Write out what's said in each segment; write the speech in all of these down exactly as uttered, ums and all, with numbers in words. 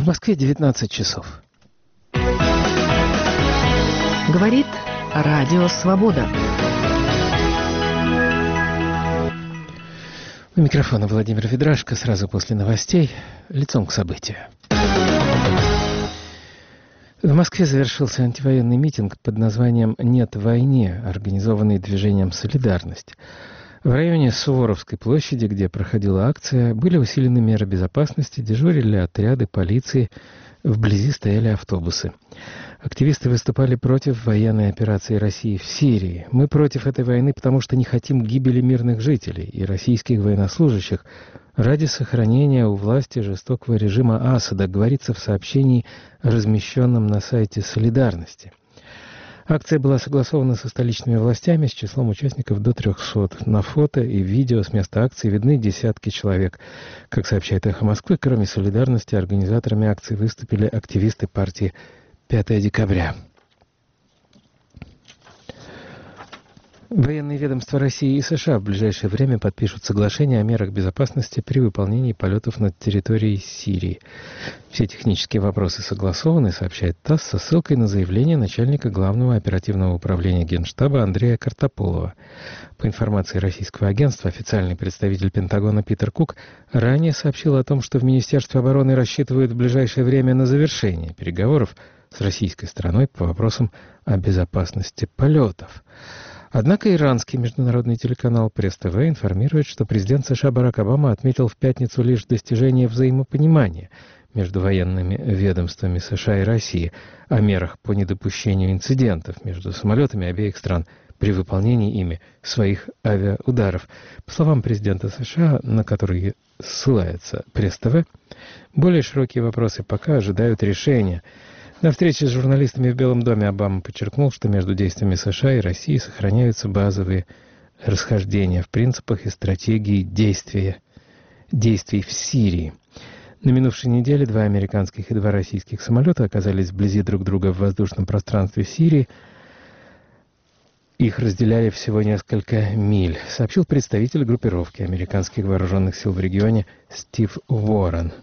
В Москве девятнадцать часов. Говорит Радио Свобода. У микрофона Владимир Ведрашко. Сразу после новостей. Лицом к событию. В Москве завершился антивоенный митинг под названием «Нет войне», организованный движением «Солидарность». В районе Суворовской площади, где проходила акция, были усилены меры безопасности, дежурили отряды полиции, вблизи стояли автобусы. Активисты выступали против военной операции России в Сирии. «Мы против этой войны, потому что не хотим гибели мирных жителей и российских военнослужащих ради сохранения у власти жестокого режима Асада», говорится в сообщении, размещенном на сайте «Солидарности». Акция была согласована со столичными властями с числом участников до трехсот. На фото и видео с места акции видны десятки человек. Как сообщает «Эхо Москвы», кроме «Солидарности», организаторами акции выступили активисты партии пятое декабря. Военные ведомства России и США в ближайшее время подпишут соглашение о мерах безопасности при выполнении полетов над территорией Сирии. Все технические вопросы согласованы, сообщает ТАСС со ссылкой на заявление начальника Главного оперативного управления Генштаба Андрея Картополова. По информации российского агентства, официальный представитель Пентагона Питер Кук ранее сообщил о том, что в Министерстве обороны рассчитывают в ближайшее время на завершение переговоров с российской стороной по вопросам о безопасности полетов. Однако иранский международный телеканал Пресс-ТВ информирует, что президент США Барак Обама отметил в пятницу лишь достижение взаимопонимания между военными ведомствами США и России о мерах по недопущению инцидентов между самолетами обеих стран при выполнении ими своих авиаударов. По словам президента США, на которые ссылается Пресс-ТВ, более широкие вопросы пока ожидают решения. На встрече с журналистами в Белом доме Обама подчеркнул, что между действиями США и России сохраняются базовые расхождения в принципах и стратегии действия, действий в Сирии. На минувшей неделе два американских и два российских самолета оказались вблизи друг друга в воздушном пространстве Сирии. Их разделяли всего несколько миль, сообщил представитель группировки американских вооруженных сил в регионе Стив Уоррен.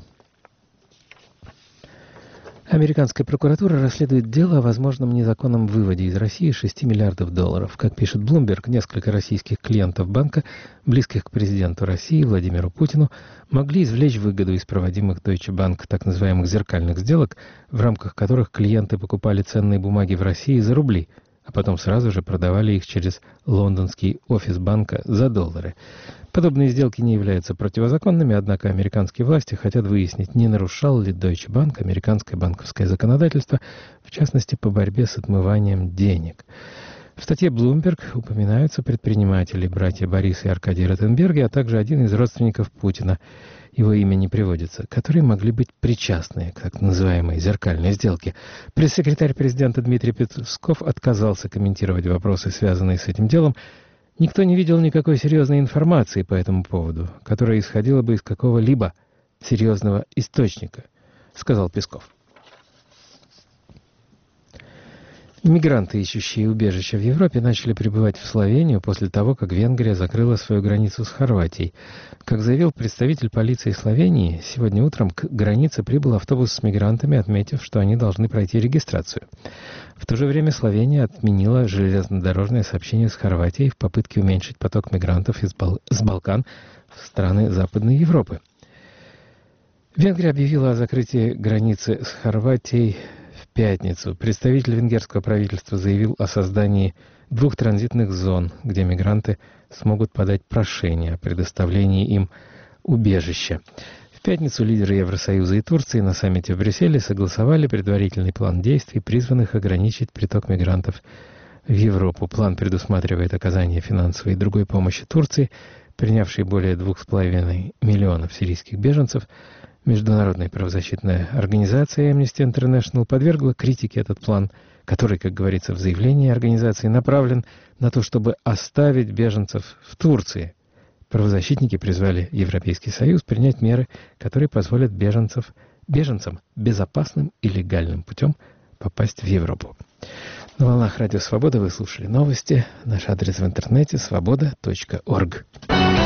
Американская прокуратура расследует дело о возможном незаконном выводе из России шести миллиардов долларов. Как пишет Bloomberg, несколько российских клиентов банка, близких к президенту России Владимиру Путину, могли извлечь выгоду из проводимых Deutsche Bank так называемых зеркальных сделок, в рамках которых клиенты покупали ценные бумаги в России за рубли, а потом сразу же продавали их через лондонский офис банка за доллары. Подобные сделки не являются противозаконными, однако американские власти хотят выяснить, не нарушал ли Deutsche Bank американское банковское законодательство, в частности, по борьбе с отмыванием денег. В статье Bloomberg упоминаются предприниматели, братья Борис и Аркадий Ротенберги, а также один из родственников Путина, его имя не приводится, которые могли быть причастны к так называемой зеркальной сделке. Пресс-секретарь президента Дмитрий Песков отказался комментировать вопросы, связанные с этим делом. Никто не видел никакой серьезной информации по этому поводу, которая исходила бы из какого-либо серьезного источника, сказал Песков. Мигранты, ищущие убежище в Европе, начали прибывать в Словению после того, как Венгрия закрыла свою границу с Хорватией. Как заявил представитель полиции Словении, сегодня утром к границе прибыл автобус с мигрантами, отметив, что они должны пройти регистрацию. В то же время Словения отменила железнодорожное сообщение с Хорватией в попытке уменьшить поток мигрантов из Бал- с Балкан в страны Западной Европы. Венгрия объявила о закрытии границы с Хорватией в пятницу. Представитель венгерского правительства заявил о создании двух транзитных зон, где мигранты смогут подать прошение о предоставлении им убежища. В пятницу лидеры Евросоюза и Турции на саммите в Брюсселе согласовали предварительный план действий, призванных ограничить приток мигрантов в Европу. План предусматривает оказание финансовой и другой помощи Турции, принявшей более двух с половиной миллионов сирийских беженцев. Международная правозащитная организация Amnesty International подвергла критике этот план, который, как говорится в заявлении организации, направлен на то, чтобы оставить беженцев в Турции. Правозащитники призвали Европейский Союз принять меры, которые позволят беженцев, беженцам безопасным и легальным путем попасть в Европу. На волнах Радио Свобода вы слушали новости. Наш адрес в интернете свобода точка орг.